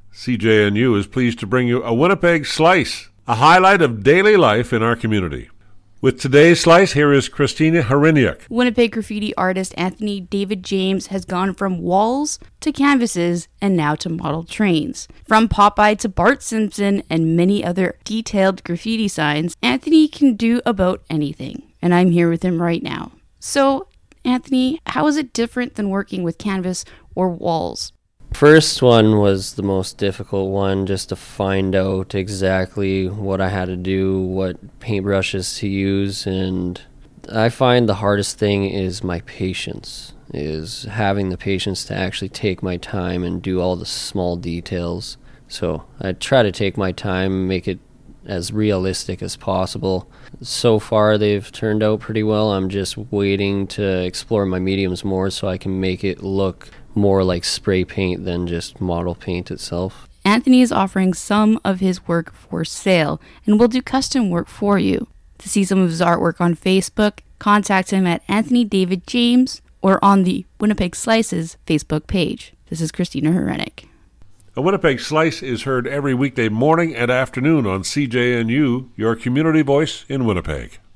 CJNU is pleased to bring you a Winnipeg Slice, a highlight of daily life in our community. With today's Slice, here is Christina Hryniuk. Winnipeg graffiti artist Anthony David James has gone from walls to canvases and now to model trains. From Popeye to Bart Simpson and many other detailed graffiti signs, Anthony can do about anything. And I'm here with him right now. So, Anthony, how is it different than working with canvas or walls? First one was the most difficult one, just to find out exactly what I had to do, what paintbrushes to use, and I find the hardest thing is my patience, is having the patience to actually take my time and do all the small details. So I try to take my time, make it as realistic as possible. So far they've turned out pretty well. I'm just waiting to explore my mediums more so I can make it look more like spray paint than just model paint itself. Anthony is offering some of his work for sale and will do custom work for you. To see some of his artwork on Facebook, contact him at Anthony David James or on the Winnipeg Slices Facebook page. This is Christina Hryniuk. A Winnipeg Slice is heard every weekday morning and afternoon on CJNU, your community voice in Winnipeg.